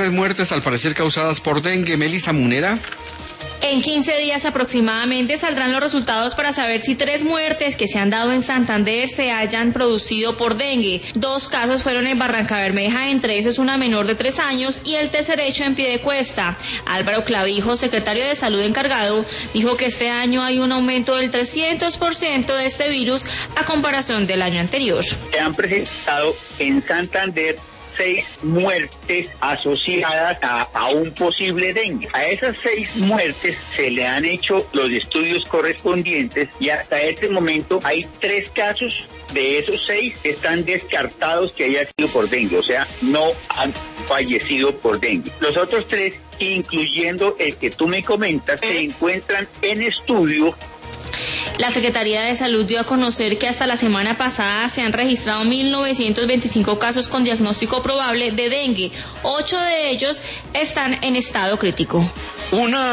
3 muertes al parecer causadas por dengue. Melissa Munera. En 15 días aproximadamente saldrán los resultados para saber si 3 muertes que se han dado en Santander se hayan producido por dengue. 2 casos fueron en Barrancabermeja, entre esos una menor de 3 años y el tercer hecho en Piedecuesta. Álvaro Clavijo, secretario de Salud encargado, dijo que este año hay un aumento del 300% de este virus a comparación del año anterior. Se han presentado en Santander 6 muertes asociadas a un posible dengue. A esas 6 muertes se le han hecho los estudios correspondientes y hasta este momento hay 3 casos de esos 6 que están descartados que haya sido por dengue, o sea, no han fallecido por dengue. Los otros 3, incluyendo el que tú me comentas, se encuentran en estudio. La Secretaría de Salud dio a conocer que hasta la semana pasada se han registrado 1.925 casos con diagnóstico probable de dengue. 8 de ellos están en estado crítico.